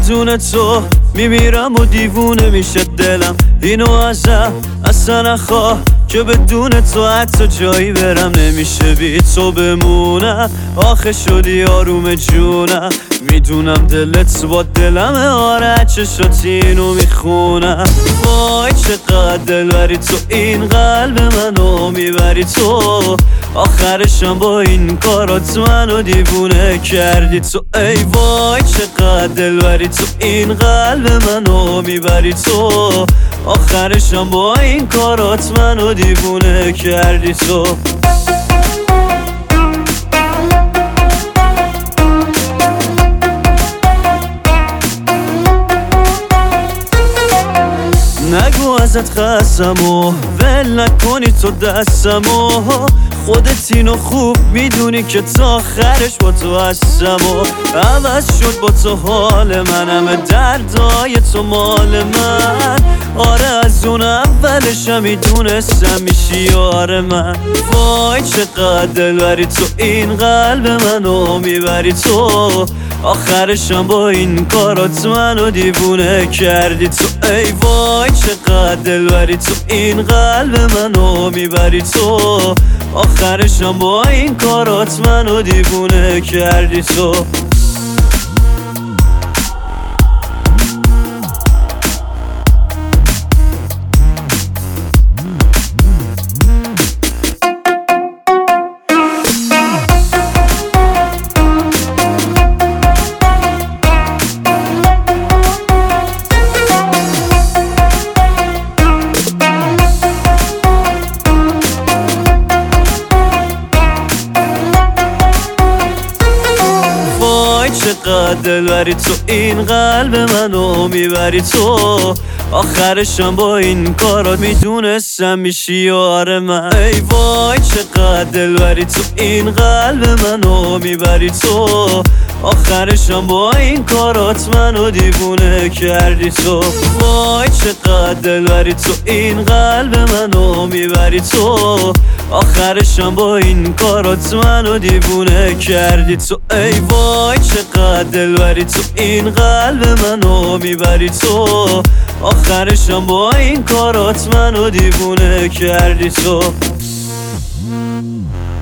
بدون تو میمیرم و دیوونه میشه دلم. اینو ازم اصلا نخواه که بدون تو حتی جایی برم نمیشه بی تو بمونم. آخه شدی آروم جونم، میدونم دلت با دلمه، آره چشاتی اینو میخونم. وای چقدر دلبری تو، این قلب منو میبری تو، آخرشم با این کارات منو دیوونه کردی تو. ای وای چقدر دلبری تو، این قلب منو میبری تو، آخرشم با این کارات منو دیوونه کردی تو. نگو ازت خستم و ول نکنی تو دستم و خودت اینو خوب میدونی که تا آخرش با تو هستم و عوض شد با تو حال من، همه دردای تو مال من. آره از اون اولشم میدونستم میشی یار من. وای چقدر دلبری تو، این قلب منو میبری تو، آخرشم با این کارات منو دیوونه کردی تو. ای وای چقدر دلبری تو، این قلب منو میبری تو، آخرشم با این کارات منو دیوونه کردی تو. چقدر دلبری تو، این قلب منو میبری تو، آخرشم با این کارات میدونستم میشی یار من. ای وای چقدر دلبری تو، این قلب منو میبری تو، آخرشم با این کارات منو دیوونه کردی تو. وای چقدر دلبری تو، این قلب منو میبری تو، آخرشم با این کارات منو دیوونه کردی تو. ای وای چقدر دلبری تو، این قلب منو میبری تو، آخرشم با این کارات منو دیوونه کردی تو.